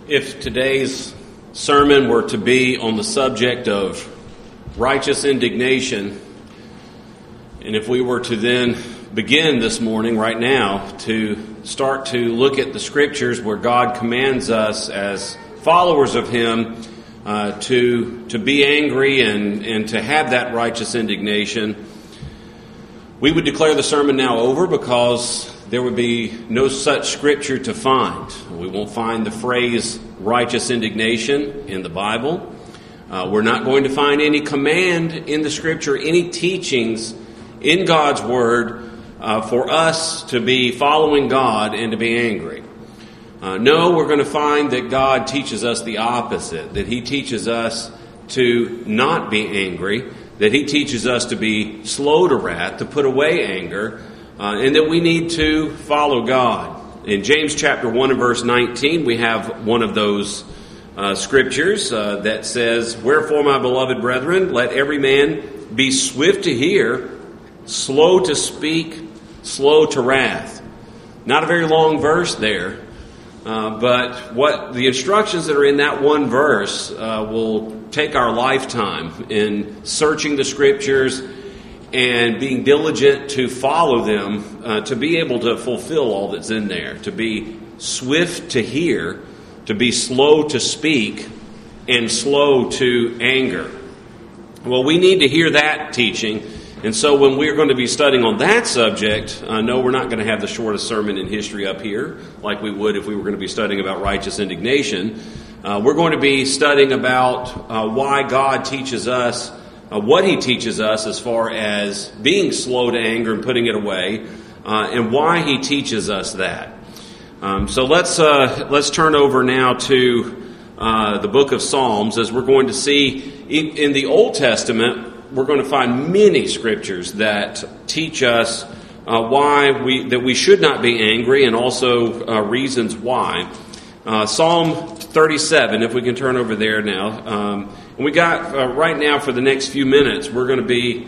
If today's sermon were to be on the subject of righteous indignation, and if we were to then begin this morning, right now, to start to look at the Scriptures where God commands us as followers of Him to be angry and to have that righteous indignation, we would declare the sermon now over because there would be no such Scripture to find. We won't find the phrase righteous indignation in the Bible. We're not going to find any command in the Scripture, any teachings in God's Word for us to be following God and to be angry. No, we're going to find that God teaches us the opposite, that He teaches us to not be angry, that He teaches us to be slow to wrath, to put away anger, and that we need to follow God. In James chapter 1 and verse 19, we have one of those scriptures that says, "Wherefore, my beloved brethren, let every man be swift to hear, slow to speak, slow to wrath." Not a very long verse there, but what the instructions that are in that one verse will take our lifetime in searching the Scriptures and being diligent to follow them, to be able to fulfill all that's in there, to be swift to hear, to be slow to speak, and slow to anger. Well, we need to hear that teaching, and so when we're going to be studying on that subject, no, we're not going to have the shortest sermon in history up here, like we would if we were going to be studying about righteous indignation. We're going to be studying about why God teaches us what He teaches us as far as being slow to anger and putting it away, and why He teaches us that. So let's turn over now to the book of Psalms, as we're going to see in the Old Testament. We're going to find many scriptures that teach us why we should not be angry, and also reasons why. Psalm 37, if we can turn over there now. And we got, right now for the next few minutes, we're going to be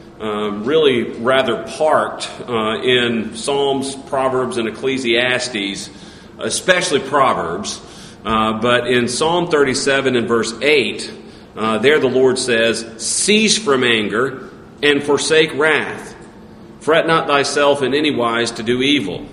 really rather parked in Psalms, Proverbs, and Ecclesiastes, especially Proverbs. But in Psalm 37 and verse 8, there the Lord says, "Cease from anger and forsake wrath. Fret not thyself in any wise to do evil."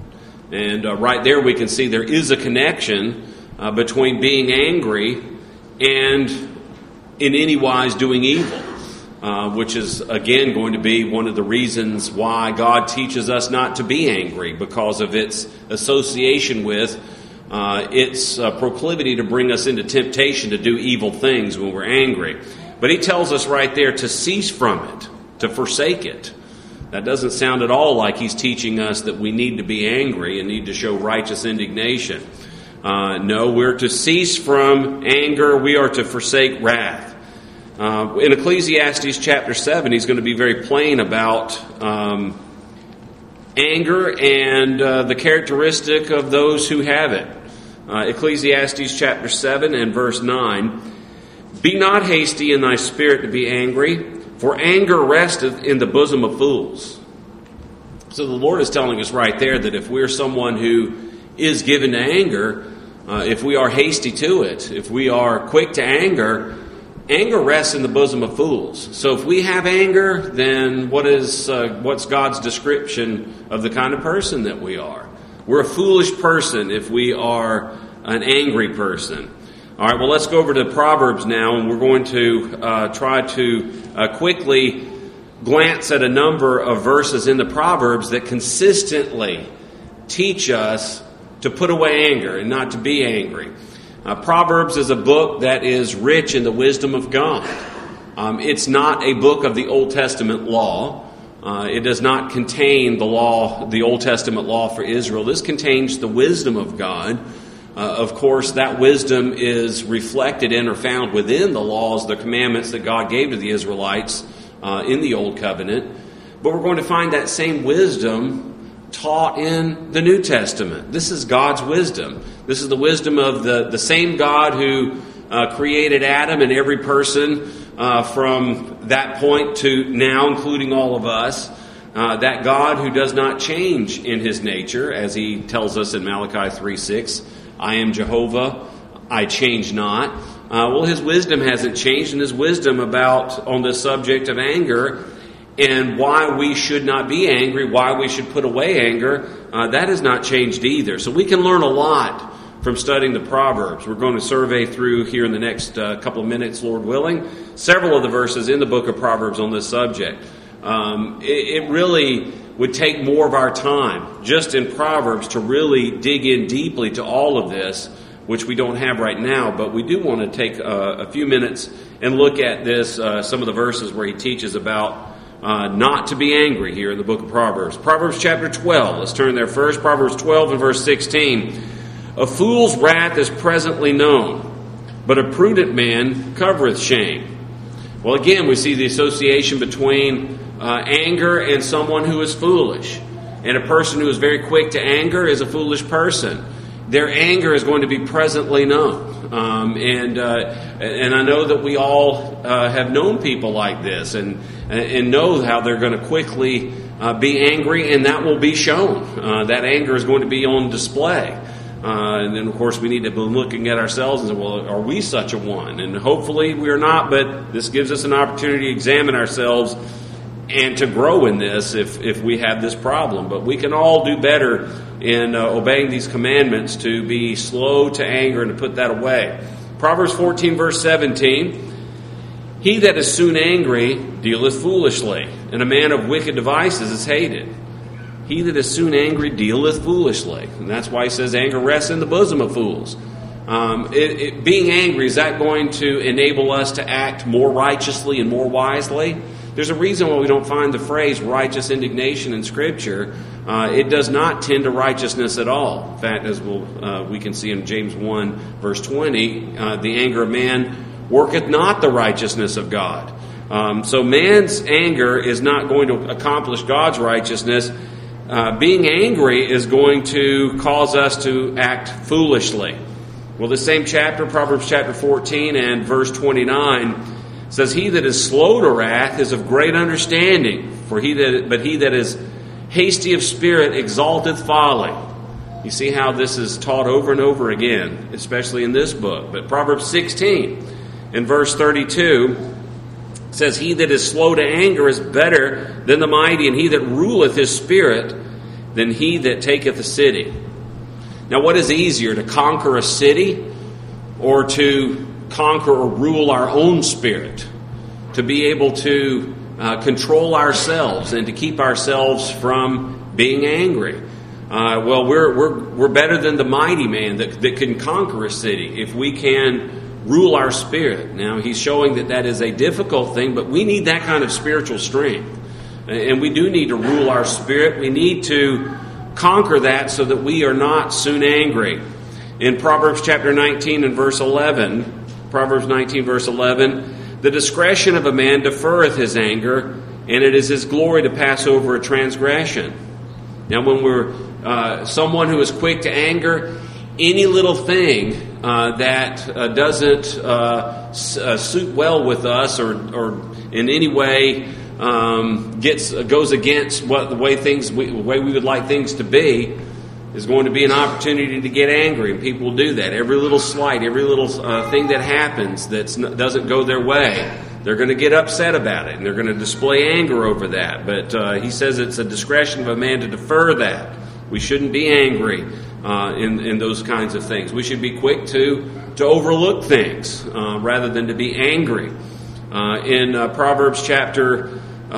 And right there we can see there is a connection between being angry and in any wise doing evil, which is again going to be one of the reasons why God teaches us not to be angry, because of its association with its proclivity to bring us into temptation to do evil things when we're angry. But He tells us right there to cease from it, to forsake it. That doesn't sound at all like He's teaching us that we need to be angry and need to show righteous indignation. No, we're to cease from anger. We are to forsake wrath. In Ecclesiastes chapter 7, he's going to be very plain about anger and the characteristic of those who have it. Ecclesiastes chapter 7 and verse 9, "Be not hasty in thy spirit to be angry, for anger resteth in the bosom of fools." So the Lord is telling us right there that if we're someone who is given to anger, if we are hasty to it, if we are quick to anger, anger rests in the bosom of fools. So if we have anger, then what's God's description of the kind of person that we are? We're a foolish person if we are an angry person. All right, well, let's go over to Proverbs now, and we're going to try to quickly glance at a number of verses in the Proverbs that consistently teach us to put away anger and not to be angry. Proverbs is a book that is rich in the wisdom of God. It's not a book of the Old Testament law. It does not contain the Old Testament law for Israel. This contains the wisdom of God. Of course, that wisdom is reflected in or found within the laws, the commandments that God gave to the Israelites in the Old Covenant. But we're going to find that same wisdom taught in the New Testament. This is God's wisdom. This is the wisdom of the same God who created Adam and every person from that point to now, including all of us. That God who does not change in His nature, as He tells us in Malachi 3:6, "I am Jehovah, I change not. Well, his wisdom hasn't changed, and his wisdom on this subject of anger and why we should not be angry, why we should put away anger, that has not changed either. So we can learn a lot from studying the Proverbs. We're going to survey through here in the next couple of minutes, Lord willing, several of the verses in the book of Proverbs on this subject. It really would take more of our time just in Proverbs to really dig in deeply to all of this, which we don't have right now, but we do want to take a few minutes and look at this, some of the verses where he teaches about not to be angry here in the book of Proverbs. Proverbs chapter 12, let's turn there first. Proverbs 12 and verse 16. A fool's wrath is presently known, but a prudent man covereth shame. Well, again, we see the association between anger and someone who is foolish. And a person who is very quick to anger is a foolish person. Their anger is going to be presently known. And I know that we all have known people like this and know how they're going to quickly be angry, and that will be shown. That anger is going to be on display. And then, of course, we need to be looking at ourselves and say, well, are we such a one? And hopefully we are not, but this gives us an opportunity to examine ourselves and to grow in this if we have this problem. But we can all do better in obeying these commandments to be slow to anger and to put that away. Proverbs 14, verse 17, he that is soon angry dealeth foolishly, and a man of wicked devices is hated. He that is soon angry dealeth foolishly. And that's why he says anger rests in the bosom of fools. Being angry, is that going to enable us to act more righteously and more wisely? There's a reason why we don't find the phrase righteous indignation in Scripture. It does not tend to righteousness at all. In fact, as we can see in James 1, verse 20, the anger of man worketh not the righteousness of God. So man's anger is not going to accomplish God's righteousness. Being angry is going to cause us to act foolishly. Well, the same chapter, Proverbs chapter 14 and verse 29, says, he that is slow to wrath is of great understanding, but he that is hasty of spirit exalteth folly. You see how this is taught over and over again, especially in this book. But Proverbs 16 and verse 32 says, he that is slow to anger is better than the mighty, and he that ruleth his spirit than he that taketh a city. Now, what is easier, to conquer a city or to conquer or rule our own spirit? To be able to control ourselves and to keep ourselves from being angry. Well, we're better than the mighty man that can conquer a city if we can rule our spirit. Now, he's showing that is a difficult thing, but we need that kind of spiritual strength. And we do need to rule our spirit. We need to conquer that so that we are not soon angry. In Proverbs chapter 19 and verse 11, Proverbs 19 verse 11, the discretion of a man deferreth his anger, and it is his glory to pass over a transgression. Now, when we're someone who is quick to anger, any little thing that doesn't suit well with us or in any way goes against the way we would like things to be, is going to be an opportunity to get angry, and people will do that. Every little slight, every little thing that happens that doesn't go their way, they're going to get upset about it, and they're going to display anger over that. But he says it's a discretion of a man to defer that. We shouldn't be angry in those kinds of things. We should be quick to overlook things rather than to be angry. In Proverbs chapter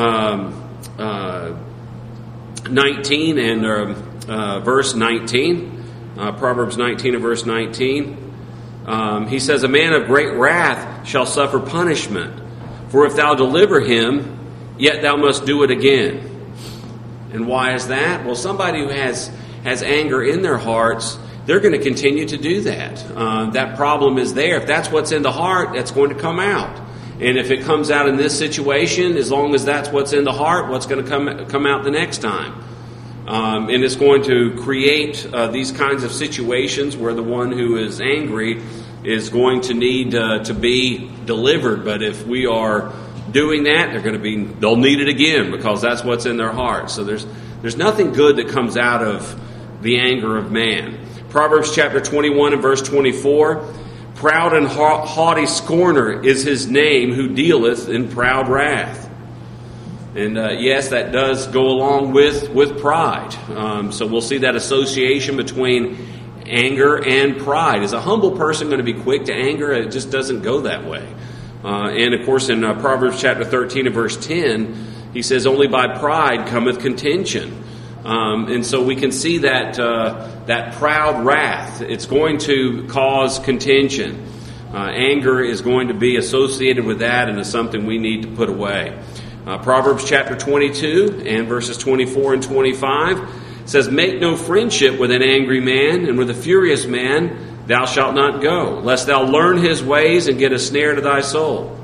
19 and verse 19, Proverbs 19 and verse 19, he says, a man of great wrath shall suffer punishment, for if thou deliver him, yet thou must do it again. And why is that? Well, somebody who has anger in their hearts, they're going to continue to do that. That problem is there. If that's what's in the heart, that's going to come out. And if it comes out in this situation, as long as that's what's in the heart, what's going to come out the next time? And it's going to create these kinds of situations where the one who is angry is going to need to be delivered. But if we are doing that, they'll need it again, because that's what's in their heart. So there's nothing good that comes out of the anger of man. Proverbs chapter 21 and verse 24, Proud and haughty scorner is his name, who dealeth in proud wrath. And yes, that does go along with pride. So we'll see that association between anger and pride. Is a humble person going to be quick to anger? It just doesn't go that way. And of course in Proverbs chapter 13 and verse 10, he says, only by pride cometh contention. And so we can see that that proud wrath, it's going to cause contention. Anger is going to be associated with that, and is something we need to put away. Proverbs chapter 22 and verses 24 and 25 says, make no friendship with an angry man, and with a furious man thou shalt not go, lest thou learn his ways and get a snare to thy soul.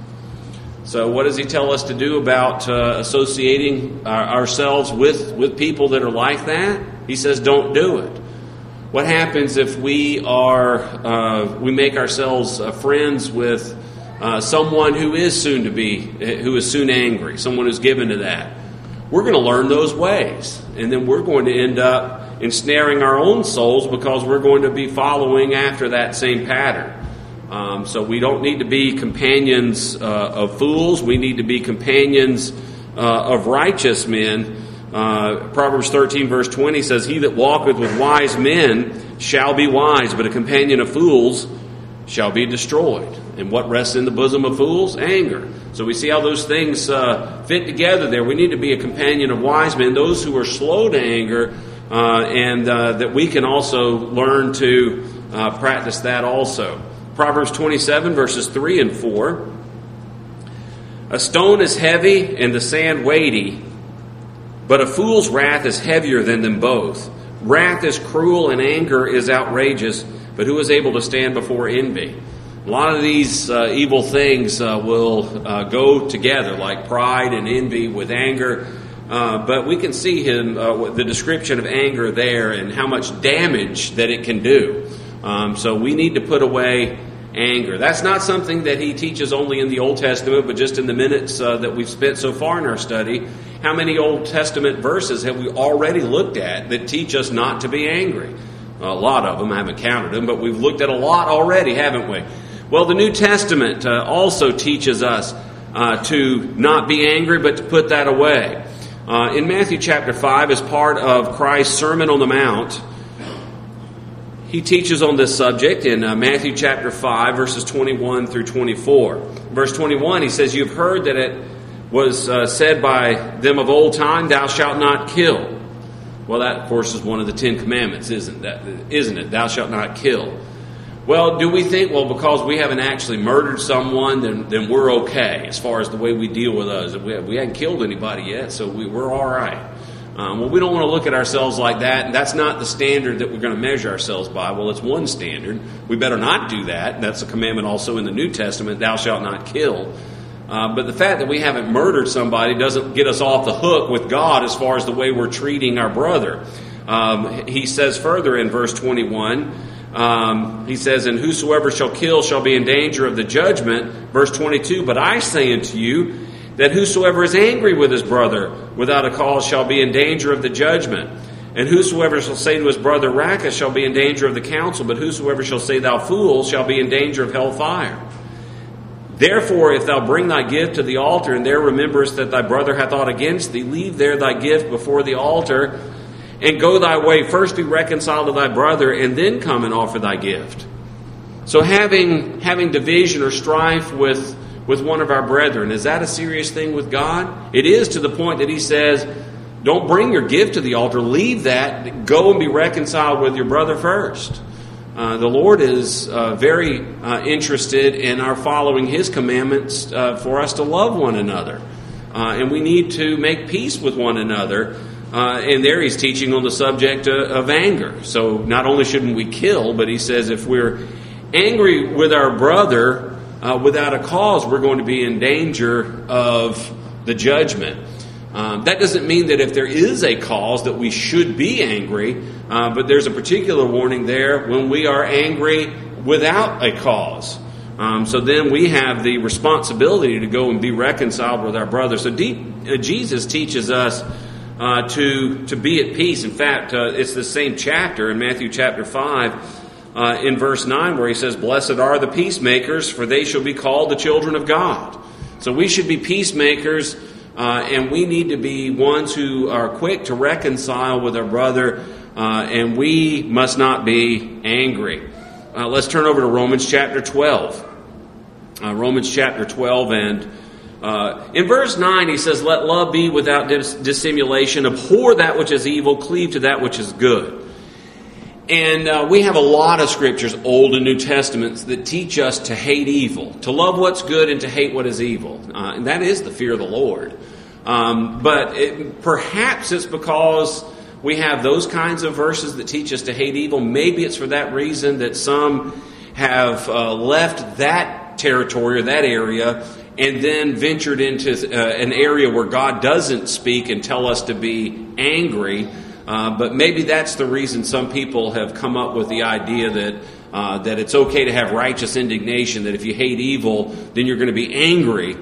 So what does he tell us to do about associating ourselves with people that are like that? He says, don't do it. What happens if we make ourselves friends with someone who is soon angry, someone who's given to that? We're going to learn those ways, and then we're going to end up ensnaring our own souls because we're going to be following after that same pattern. So we don't need to be companions of fools. We need to be companions of righteous men. Proverbs 13 verse 20 says, he that walketh with wise men shall be wise, but a companion of fools shall be destroyed. And what rests in the bosom of fools? Anger. So we see how those things fit together there. We need to be a companion of wise men, those who are slow to anger, and that we can also learn to practice that also. Proverbs 27 verses 3 and 4. A stone is heavy and the sand weighty, but a fool's wrath is heavier than them both. Wrath is cruel and anger is outrageous, but who is able to stand before envy? A lot of these evil things will go together, like pride and envy with anger. But we can see the description of anger there and how much damage that it can do. So we need to put away anger. That's not something that he teaches only in the Old Testament, but just in the minutes that we've spent so far in our study. How many Old Testament verses have we already looked at that teach us not to be angry? A lot of them. I haven't counted them, but we've looked at a lot already, haven't we? Well, the New Testament also teaches us to not be angry, but to put that away. In Matthew chapter 5, as part of Christ's Sermon on the Mount, he teaches on this subject in Matthew chapter 5, verses 21 through 24. Verse 21, he says, you've heard that it was said by them of old time, thou shalt not kill. Well, that, of course, is one of the 10 Commandments, isn't it? Thou shalt not kill. Well, do we think, because we haven't actually murdered someone, then we're okay as far as the way we deal with others? We haven't killed anybody yet, so we're all right. Well, we don't want to look at ourselves like that, and that's not the standard that we're going to measure ourselves by. Well, it's one standard. We better not do that. That's a commandment also in the New Testament, thou shalt not kill. But the fact that we haven't murdered somebody doesn't get us off the hook with God as far as the way we're treating our brother. He says further in verse 21, he says, and whosoever shall kill shall be in danger of the judgment. Verse 22, but I say unto you, that whosoever is angry with his brother without a cause shall be in danger of the judgment. And whosoever shall say to his brother, Raca, shall be in danger of the council. But whosoever shall say, thou fool, shall be in danger of hell fire. Therefore, if thou bring thy gift to the altar, and there rememberest that thy brother hath aught against thee, leave there thy gift before the altar, and go thy way. First be reconciled to thy brother, and then come and offer thy gift. So having division or strife with one of our brethren, is that a serious thing with God? It is, to the point that he says, don't bring your gift to the altar, leave that, go and be reconciled with your brother first. The Lord is very interested in our following his commandments for us to love one another. And we need to make peace with one another. And there he's teaching on the subject of anger. So not only shouldn't we kill, but he says if we're angry with our brother without a cause, we're going to be in danger of the judgment. That doesn't mean that if there is a cause that we should be angry, but there's a particular warning there when we are angry without a cause. So then we have the responsibility to go and be reconciled with our brother. So Jesus teaches us to be at peace. In fact, it's the same chapter in Matthew chapter 5 in verse 9 where he says, "Blessed are the peacemakers, for they shall be called the children of God." So we should be peacemakers, and we need to be ones who are quick to reconcile with our brother, and we must not be angry. Let's turn over to Romans chapter 12. Romans chapter 12, and in verse 9 he says, "Let love be without dissimulation, abhor that which is evil, cleave to that which is good." And we have a lot of scriptures, Old and New Testaments, that teach us to hate evil, to love what's good and to hate what is evil. And that is the fear of the Lord. But perhaps it's because we have those kinds of verses that teach us to hate evil. Maybe it's for that reason that some have left that territory or that area and then ventured into an area where God doesn't speak and tell us to be angry. But maybe that's the reason some people have come up with the idea that it's okay to have righteous indignation, that if you hate evil, then you're going to be angry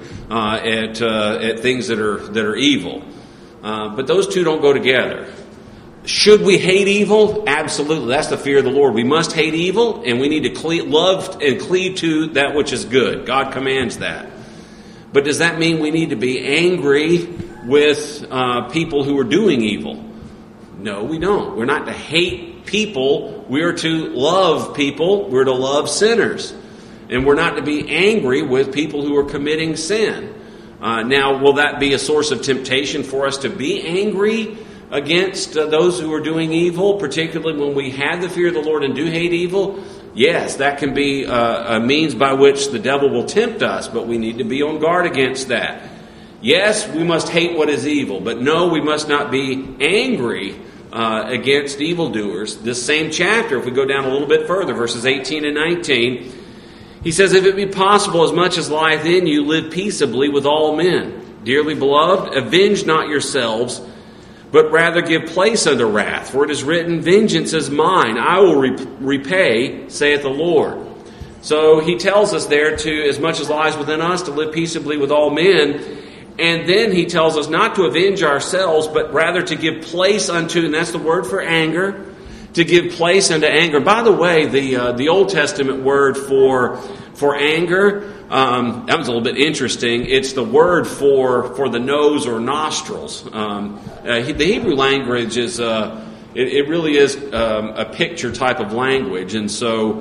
at things that are evil. But those two don't go together. Should we hate evil? Absolutely. That's the fear of the Lord. We must hate evil, and we need to love and cleave to that which is good. God commands that. But does that mean we need to be angry with people who are doing evil? No, we don't. We're not to hate people. We are to love people. We're to love sinners. And we're not to be angry with people who are committing sin. Now, will that be a source of temptation for us to be angry against those who are doing evil, particularly when we have the fear of the Lord and do hate evil? Yes, that can be a means by which the devil will tempt us, but we need to be on guard against that. Yes, we must hate what is evil, but no, we must not be angry against evildoers. This same chapter, if we go down a little bit further, verses 18 and 19, he says, "If it be possible, as much as lieth in you, live peaceably with all men. Dearly beloved, avenge not yourselves, but rather give place unto wrath. For it is written, Vengeance is mine, I will repay, saith the Lord." So he tells us there to, as much as lies within us, to live peaceably with all men. And then he tells us not to avenge ourselves, but rather to give place unto, and that's the word for anger, to give place unto anger. By the way, the Old Testament word for anger, that was a little bit interesting. It's the word for the nose or nostrils. The Hebrew language is it really is a picture type of language, and so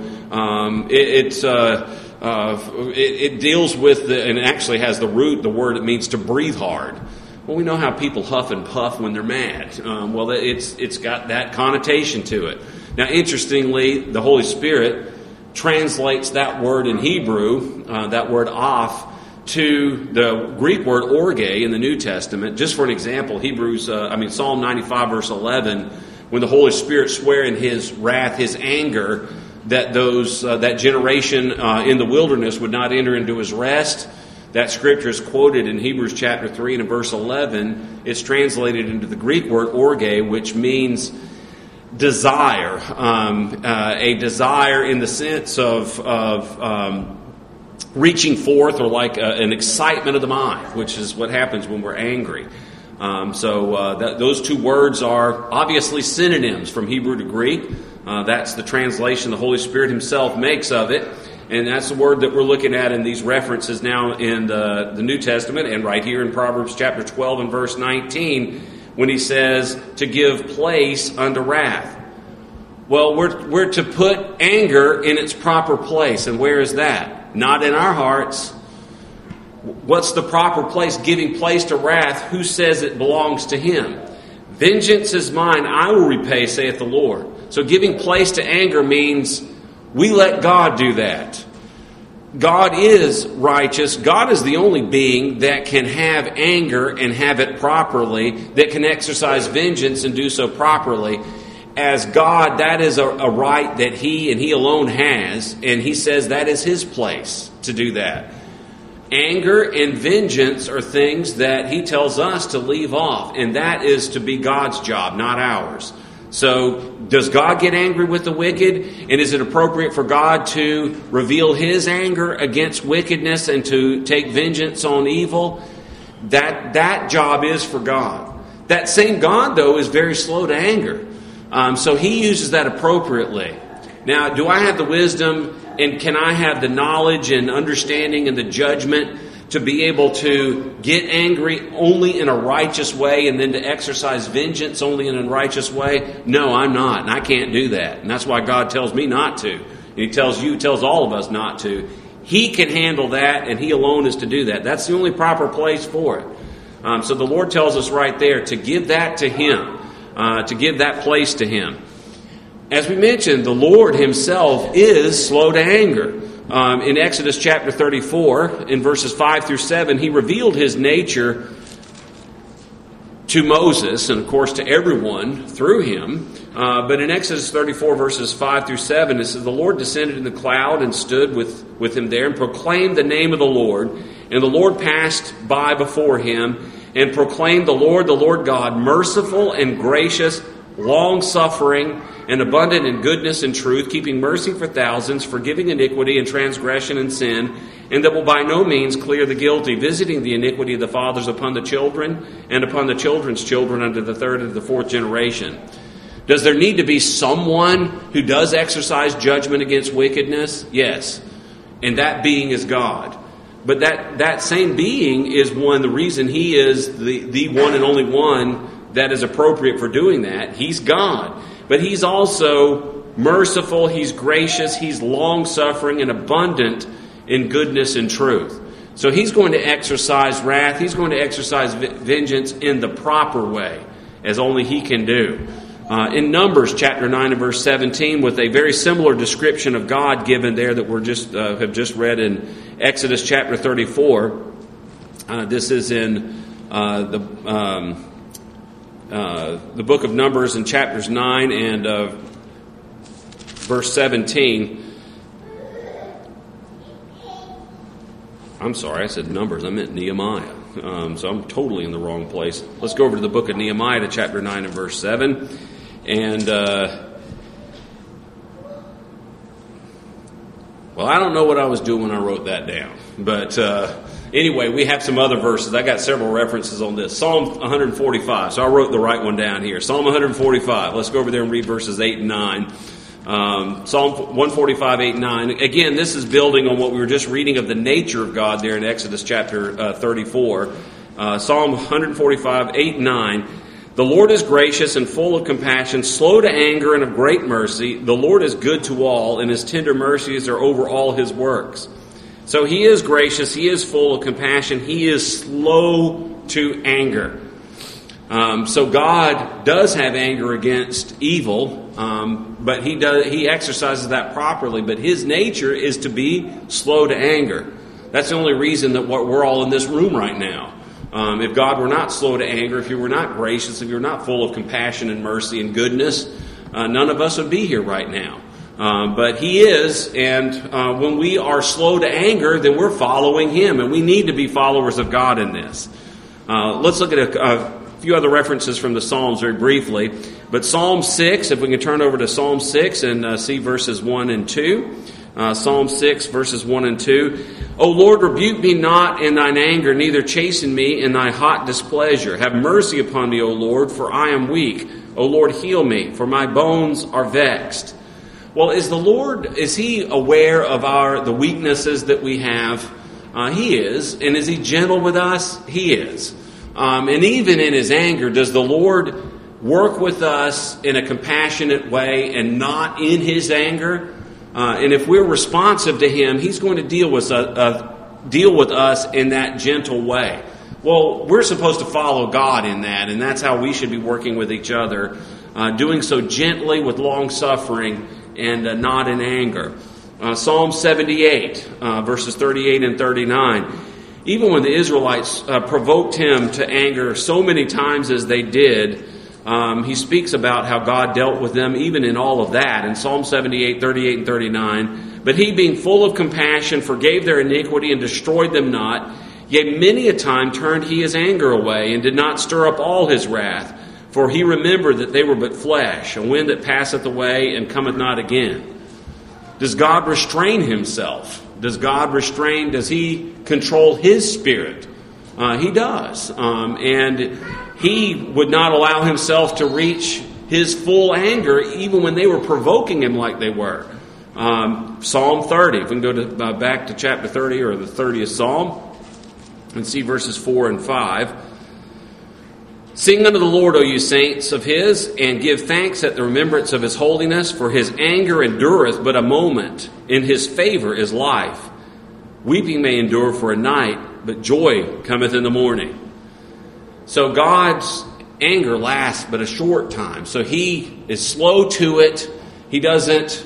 it deals with and it actually has the root, the word it means to breathe hard. Well, we know how people huff and puff when they're mad. Well, it's got that connotation to it. Now, interestingly, the Holy Spirit translates that word in Hebrew, that word "off," to the Greek word "orge" in the New Testament. Just for an example, Psalm 95 verse 11, when the Holy Spirit swore in His wrath, His anger, that that generation in the wilderness would not enter into His rest. That scripture is quoted in Hebrews chapter 3 and in verse 11. It's translated into the Greek word "orge," which means desire, a desire in the sense of reaching forth, or like an excitement of the mind, which is what happens when we're angry. Those two words are obviously synonyms from Hebrew to Greek. That's the translation the Holy Spirit Himself makes of it. And that's the word that we're looking at in these references now in the New Testament, and right here in Proverbs chapter 12 and verse 19, when he says to give place unto wrath. Well, we're to put anger in its proper place. And where is that? Not in our hearts. What's the proper place? Giving place to wrath. Who says it belongs to Him? Vengeance is mine, I will repay, saith the Lord. So giving place to anger means we let God do that. God is righteous. God is the only being that can have anger and have it properly, that can exercise vengeance and do so properly. As God, that is a right that He and He alone has, and He says that is His place to do that. Anger and vengeance are things that He tells us to leave off, and that is to be God's job, not ours. So, does God get angry with the wicked? And is it appropriate for God to reveal His anger against wickedness and to take vengeance on evil? That job is for God. That same God, though, is very slow to anger. So He uses that appropriately. Now, do I have the wisdom and can I have the knowledge and understanding and the judgment to be able to get angry only in a righteous way and then to exercise vengeance only in a righteous way? No, I'm not, and I can't do that. And that's why God tells me not to. And He tells all of us not to. He can handle that, and He alone is to do that. That's the only proper place for it. So the Lord tells us right there to give that to Him, to give that place to Him. As we mentioned, the Lord Himself is slow to anger. In Exodus chapter 34, in verses 5 through 7, He revealed His nature to Moses, and of course to everyone through him. But in Exodus 34, verses 5 through 7, it says, "The Lord descended in the cloud and stood with him there and proclaimed the name of the Lord. And the Lord passed by before him and proclaimed the Lord God, merciful and gracious, long-suffering, and abundant in goodness and truth, keeping mercy for thousands, forgiving iniquity and transgression and sin, and that will by no means clear the guilty, visiting the iniquity of the fathers upon the children, and upon the children's children unto the third and the fourth generation." Does there need to be someone who does exercise judgment against wickedness? Yes. And that being is God. But that same being is the reason He is the one and only one that is appropriate for doing that. He's God. But He's also merciful, He's gracious, He's long-suffering and abundant in goodness and truth. So He's going to exercise wrath, He's going to exercise vengeance in the proper way, as only He can do. In Numbers chapter 9 and verse 17, with a very similar description of God given there that we're have just read in Exodus chapter 34. This is in the book of Numbers in chapters 9 and verse 17. I'm sorry, I said Numbers. I meant Nehemiah. So I'm totally in the wrong place. Let's go over to the book of Nehemiah to chapter 9 and verse 7. And, well, I don't know what I was doing when I wrote that down. But anyway, we have some other verses. I got several references on this. Psalm 145. So I wrote the right one down here. Psalm 145. Let's go over there and read verses 8 and 9. Psalm 145, 8 and 9. Again, this is building on what we were just reading of the nature of God there in Exodus chapter 34. Psalm 145, 8 and 9. "The Lord is gracious and full of compassion, slow to anger and of great mercy. The Lord is good to all, and His tender mercies are over all His works." So He is gracious, He is full of compassion, He is slow to anger. So God does have anger against evil, but He exercises that properly. But His nature is to be slow to anger. That's the only reason that we're all in this room right now. If God were not slow to anger, if He were not gracious, if He were not full of compassion and mercy and goodness, none of us would be here right now. But He is, and when we are slow to anger, then we're following Him, and we need to be followers of God in this. Let's look at a few other references from the Psalms very briefly. But Psalm 6, if we can turn over to Psalm 6 and see verses 1 and 2. Psalm 6, verses 1 and 2. "O Lord, rebuke me not in thine anger, neither chasten me in thy hot displeasure. Have mercy upon me, O Lord, for I am weak. O Lord, heal me, for my bones are vexed." Well, is He aware of the weaknesses that we have? He is. And is He gentle with us? He is. And even in His anger, does the Lord work with us in a compassionate way and not in His anger? And if we're responsive to Him, He's going to deal with us in that gentle way. Well, we're supposed to follow God in that, and that's how we should be working with each other, doing so gently with long suffering and not in anger. Psalm 78, verses 38 and 39. Even when the Israelites provoked Him to anger so many times as they did, He speaks about how God dealt with them even in all of that. In Psalm 78, 38 and 39, "But He, being full of compassion, forgave their iniquity and destroyed them not. Yea, many a time turned He His anger away, and did not stir up all His wrath. For He remembered that they were but flesh, a wind that passeth away and cometh not again." Does God restrain Himself? Does He control His spirit? He does. And He would not allow Himself to reach his full anger even when they were provoking him like they were. Psalm 30, if we can go back to chapter 30 or the 30th Psalm and see verses 4 and 5. Sing unto the Lord, O you saints of his, and give thanks at the remembrance of his holiness, for his anger endureth but a moment. In his favor is life. Weeping may endure for a night, but joy cometh in the morning. So God's anger lasts but a short time. So he is slow to it. He doesn't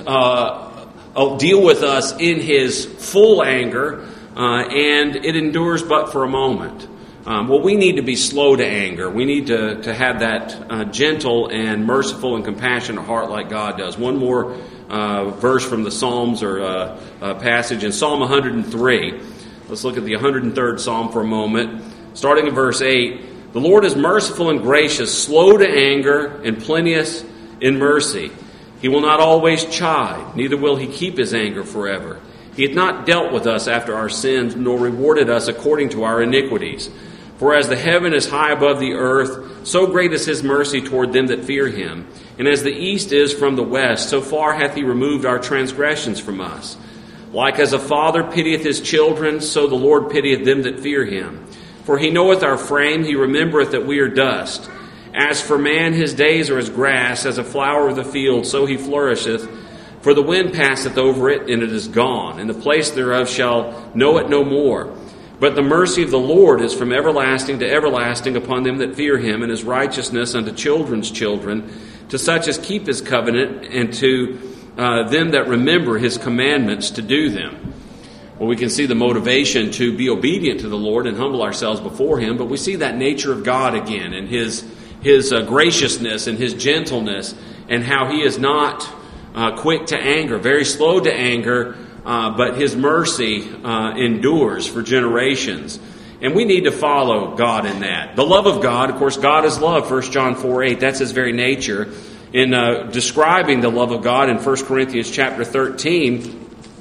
deal with us in his full anger, and it endures but for a moment. Well, we need to be slow to anger. We need to have that gentle and merciful and compassionate heart like God does. One more verse from the Psalms or passage in Psalm 103. Let's look at the 103rd Psalm for a moment. Starting in verse 8. The Lord is merciful and gracious, slow to anger, and plenteous in mercy. He will not always chide, neither will he keep his anger forever. He hath not dealt with us after our sins, nor rewarded us according to our iniquities. For as the heaven is high above the earth, so great is his mercy toward them that fear him. And as the east is from the west, so far hath he removed our transgressions from us. Like as a father pitieth his children, so the Lord pitieth them that fear him. For he knoweth our frame, he remembereth that we are dust. As for man, his days are as grass, as a flower of the field, so he flourisheth. For the wind passeth over it, and it is gone, and the place thereof shall know it no more. But the mercy of the Lord is from everlasting to everlasting upon them that fear him, and his righteousness unto children's children, to such as keep his covenant, and to them that remember his commandments to do them. Well, we can see the motivation to be obedient to the Lord and humble ourselves before him, but we see that nature of God again, and his graciousness and his gentleness, and how he is not quick to anger, very slow to anger, but his mercy endures for generations. And we need to follow God in that. The love of God, of course, God is love, 1 John 4:8. That's his very nature. In describing the love of God in 1 Corinthians chapter 13,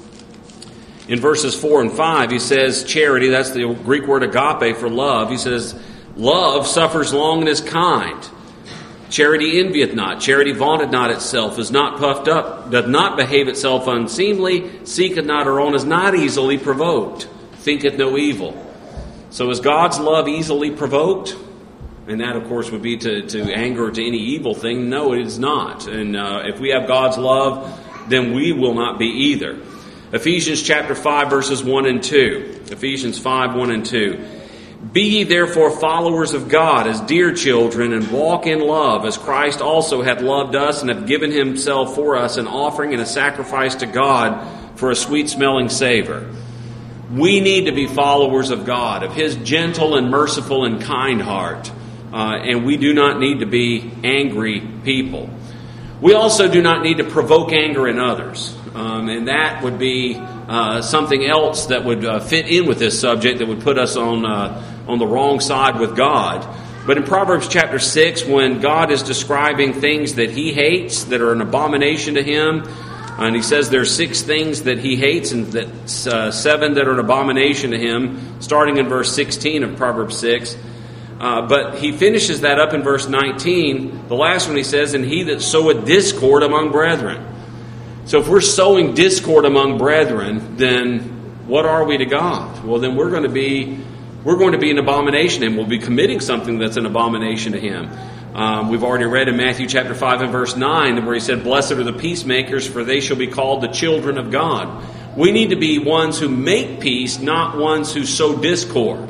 in verses 4 and 5, he says charity, that's the Greek word agape for love. He says, love suffers long and is kind. Charity envieth not. Charity vaunteth not itself, is not puffed up, doth not behave itself unseemly, seeketh not her own, is not easily provoked, thinketh no evil. So is God's love easily provoked? And that, of course, would be to anger or to any evil thing. No, it is not. And if we have God's love, then we will not be either. Ephesians chapter 5, verses 1 and 2. Ephesians 5, 1 and 2. Be ye therefore followers of God as dear children, and walk in love, as Christ also hath loved us, and hath given himself for us an offering and a sacrifice to God for a sweet-smelling savor. We need to be followers of God, of his gentle and merciful and kind heart. And we do not need to be angry people. We also do not need to provoke anger in others. And that would be something else that would fit in with this subject that would put us on the wrong side with God. But in Proverbs chapter 6, when God is describing things that he hates, that are an abomination to him, and he says there's 6 things that he hates and that 7 that are an abomination to him, starting in verse 16 of Proverbs 6. But he finishes that up in verse 19. The last one he says, and he that soweth discord among brethren. So if we're sowing discord among brethren, then what are we to God? Well, then we're going to be an abomination to him. We'll be committing something that's an abomination to him. We've already read in Matthew chapter 5 and verse 9 where he said, blessed are the peacemakers, for they shall be called the children of God. We need to be ones who make peace, not ones who sow discord.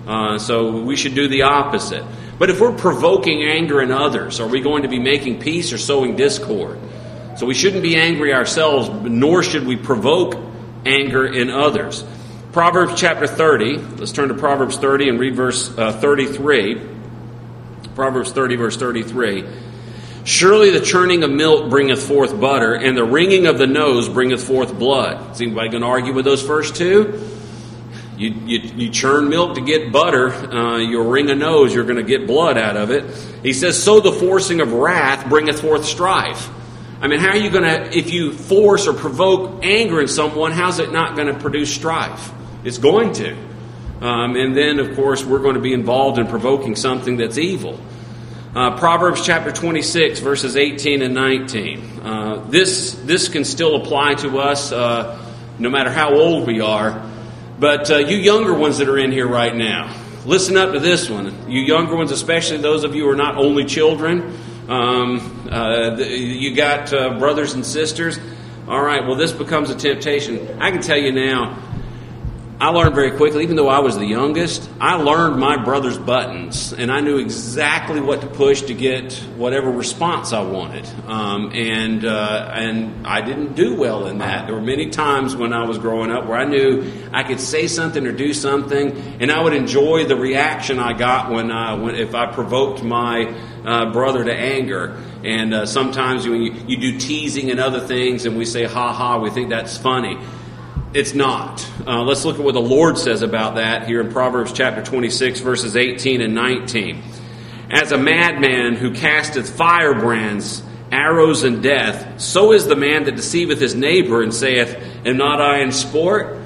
So we should do the opposite. But if we're provoking anger in others, are we going to be making peace or sowing discord? So we shouldn't be angry ourselves, nor should we provoke anger in others. Proverbs chapter 30. Let's turn to Proverbs 30 and read verse 33. Proverbs 30, verse 33. Surely the churning of milk bringeth forth butter, and the wringing of the nose bringeth forth blood. Is anybody going to argue with those first two? You churn milk to get butter, you'll wring a nose, you're going to get blood out of it. He says, so the forcing of wrath bringeth forth strife. I mean, how are you going to, if you force or provoke anger in someone, how's it not going to produce strife? It's going to. And then, of course, we're going to be involved in provoking something that's evil. Proverbs chapter 26, verses 18 and 19. This can still apply to us no matter how old we are. But you younger ones that are in here right now, listen up to this one. You younger ones, especially those of you who are not only children, you got brothers and sisters. All right, well, this becomes a temptation. I can tell you now, I learned very quickly, even though I was the youngest, I learned my brother's buttons, and I knew exactly what to push to get whatever response I wanted. And I didn't do well in that. There were many times when I was growing up where I knew I could say something or do something, and I would enjoy the reaction I got when if I provoked my brother to anger. And sometimes when you do teasing and other things, and we say "ha ha," we think that's funny. It's not. Let's look at what the Lord says about that here in Proverbs chapter 26, verses 18 and 19. As a madman who casteth firebrands, arrows, and death, so is the man that deceiveth his neighbor and saith, "Am not I in sport?"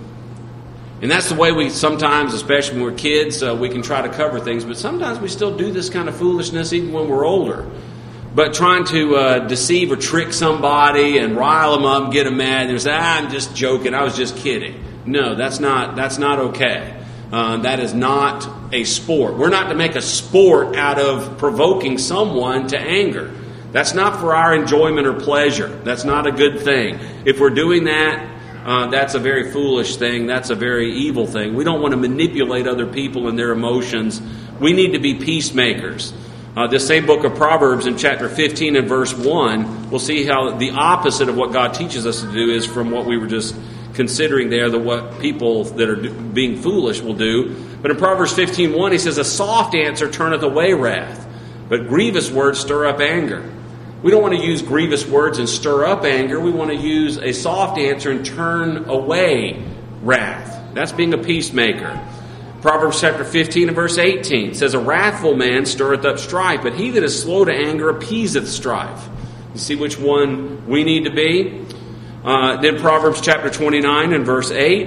And that's the way we sometimes, especially when we're kids, we can try to cover things. But sometimes we still do this kind of foolishness even when we're older. But trying to deceive or trick somebody and rile them up, get them mad, and say, "I'm just joking. I was just kidding." No, that's not okay. That is not a sport. We're not to make a sport out of provoking someone to anger. That's not for our enjoyment or pleasure. That's not a good thing. If we're doing that, that's a very foolish thing. That's a very evil thing. We don't want to manipulate other people and their emotions. We need to be peacemakers. This same book of Proverbs in chapter 15 and verse 1, we'll see how the opposite of what God teaches us to do is from what we were just considering there, what people that are being foolish will do. But in Proverbs 15:1, he says, "A soft answer turneth away wrath, but grievous words stir up anger." We don't want to use grievous words and stir up anger. We want to use a soft answer and turn away wrath. That's being a peacemaker. Proverbs chapter 15 and verse 18 says, "A wrathful man stirreth up strife, but he that is slow to anger appeaseth strife." You see which one we need to be? Then Proverbs chapter 29 and verse 8,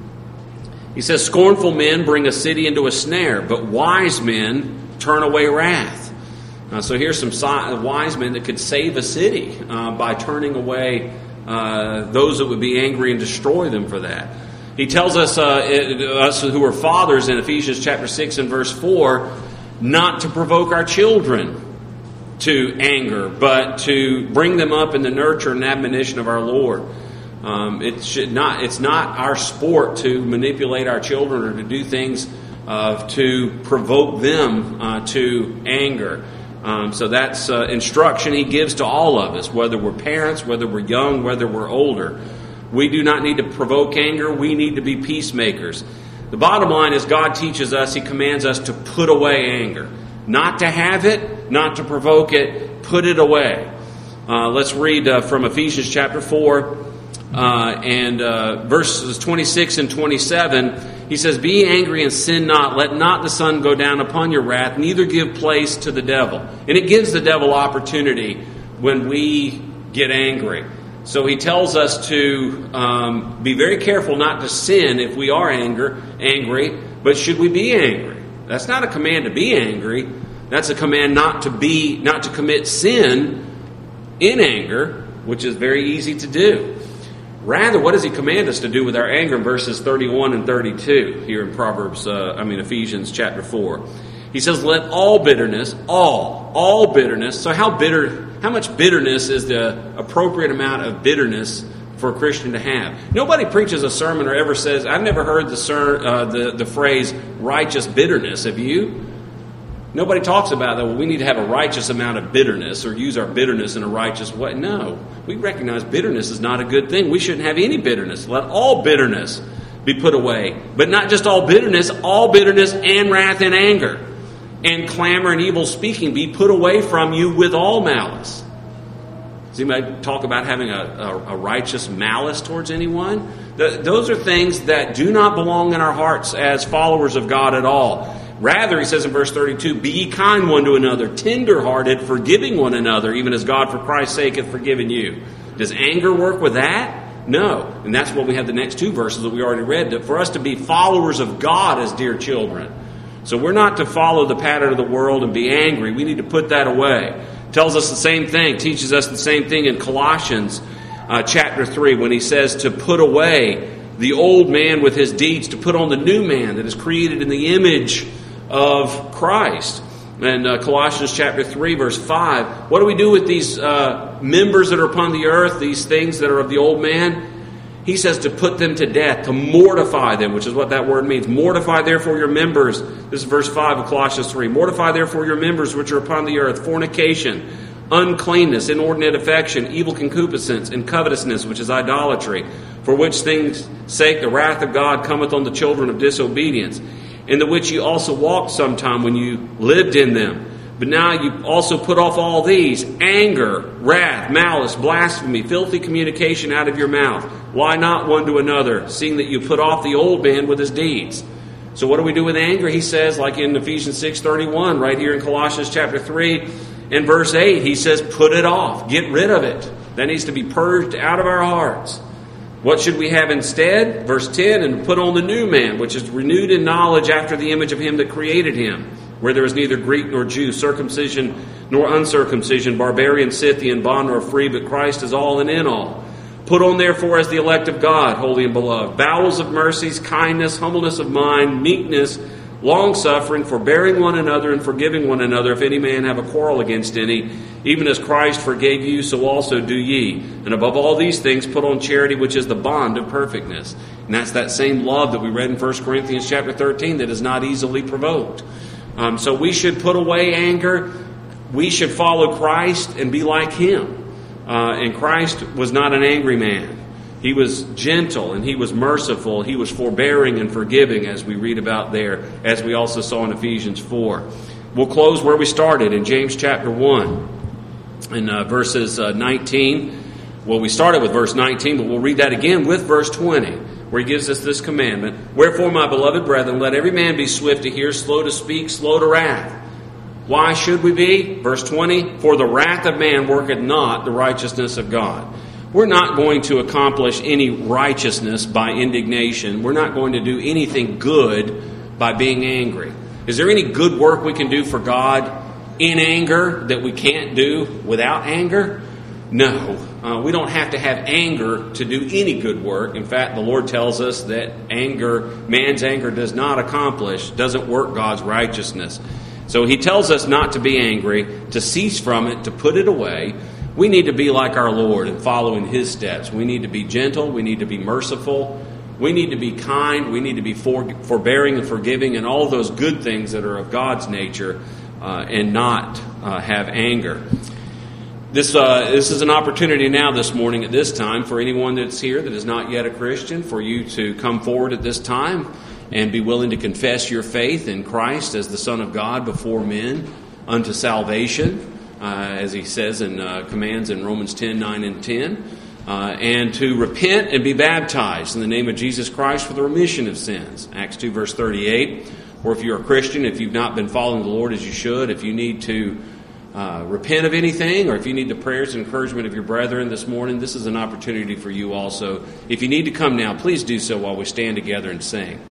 he says, "Scornful men bring a city into a snare, but wise men turn away wrath." So here's some wise men that could save a city by turning away those that would be angry and destroy them for that. He tells us, us who are fathers in Ephesians chapter 6 and verse 4, not to provoke our children to anger, but to bring them up in the nurture and admonition of our Lord. It's not our sport to manipulate our children or to do things to provoke them to anger. So that's instruction he gives to all of us, whether we're parents, whether we're young, whether we're older. We do not need to provoke anger. We need to be peacemakers. The bottom line is God teaches us, he commands us to put away anger. Not to have it, not to provoke it, put it away. Let's read from Ephesians chapter 4 and verses 26 and 27. He says, "Be angry and sin not. Let not the sun go down upon your wrath, neither give place to the devil." And it gives the devil opportunity when we get angry. So he tells us to be very careful not to sin if we are angry, but should we be angry? That's not a command to be angry. That's a command not to commit sin in anger, which is very easy to do. Rather, what does he command us to do with our anger in verses 31 and 32 here in Ephesians chapter 4? He says, "Let all bitterness, all bitterness." So how much bitterness is the appropriate amount of bitterness for a Christian to have? Nobody preaches a sermon or ever says, I've never heard the phrase righteous bitterness. Have you? Nobody talks about that. Well, we need to have a righteous amount of bitterness or use our bitterness in a righteous way. No, we recognize bitterness is not a good thing. We shouldn't have any bitterness. Let all bitterness be put away. But not just all bitterness and wrath and anger and clamor and evil speaking be put away from you with all malice. Does anybody talk about having a righteous malice towards anyone? Those are things that do not belong in our hearts as followers of God at all. Rather, he says in verse 32, "Be ye kind one to another, tender-hearted, forgiving one another, even as God for Christ's sake hath forgiven you." Does anger work with that? No. And that's what we have the next two verses that we already read. That for us to be followers of God as dear children, So we're not to follow the pattern of the world and be angry. We need to put that away. Tells us the same thing, teaches us the same thing in Colossians chapter 3 when he says to put away the old man with his deeds, to put on the new man that is created in the image of Christ. And Colossians chapter 3 verse 5, what do we do with these members that are upon the earth, these things that are of the old man? He says to put them to death, to mortify them, which is what that word means. Mortify therefore your members. This is verse 5 of Colossians 3. Mortify therefore your members which are upon the earth, fornication, uncleanness, inordinate affection, evil concupiscence, and covetousness, which is idolatry, for which things' sake the wrath of God cometh on the children of disobedience, in the which you also walked sometime when you lived in them. But now you also put off all these: anger, wrath, malice, blasphemy, filthy communication out of your mouth. Lie not one to another, seeing that you put off the old man with his deeds. So what do we do with anger? He says, like in Ephesians 6:31, right here in Colossians chapter 3 and verse 8, he says, put it off, get rid of it. That needs to be purged out of our hearts. What should we have instead? Verse 10, and put on the new man, which is renewed in knowledge after the image of him that created him, where there is neither Greek nor Jew, circumcision nor uncircumcision, barbarian, Scythian, bond nor free, but Christ is all and in all. Put on therefore as the elect of God, holy and beloved, bowels of mercies, kindness, humbleness of mind, meekness, long-suffering, forbearing one another and forgiving one another, if any man have a quarrel against any, even as Christ forgave you, so also do ye. And above all these things, put on charity, which is the bond of perfectness. And that's that same love that we read in 1 Corinthians chapter 13 that is not easily provoked. So we should put away anger. We should follow Christ and be like Him. And Christ was not an angry man. He was gentle and He was merciful. He was forbearing and forgiving, as we read about there, as we also saw in Ephesians 4. We'll close where we started in James chapter 1 in verses 19. Well, we started with verse 19, but we'll read that again with verse 20, where he gives us this commandment. Wherefore, my beloved brethren, let every man be swift to hear, slow to speak, slow to wrath. Why should we be? Verse 20, for the wrath of man worketh not the righteousness of God. We're not going to accomplish any righteousness by indignation. We're not going to do anything good by being angry. Is there any good work we can do for God in anger that we can't do without anger? No. We don't have to have anger to do any good work. In fact, the Lord tells us that man's anger doesn't work God's righteousness. So He tells us not to be angry, to cease from it, to put it away. We need to be like our Lord and follow in His steps. We need to be gentle. We need to be merciful. We need to be kind. We need to be forbearing and forgiving and all those good things that are of God's nature, and not have anger. This is an opportunity now this morning at this time for anyone that's here that is not yet a Christian, for you to come forward at this time and be willing to confess your faith in Christ as the Son of God before men unto salvation, as He says in commands in Romans 10, 9 and 10, and to repent and be baptized in the name of Jesus Christ for the remission of sins. Acts 2 verse 38. Or if you're a Christian, if you've not been following the Lord as you should, if you need to repent of anything, or if you need the prayers and encouragement of your brethren this morning, this is an opportunity for you also. If you need to come now, please do so while we stand together and sing.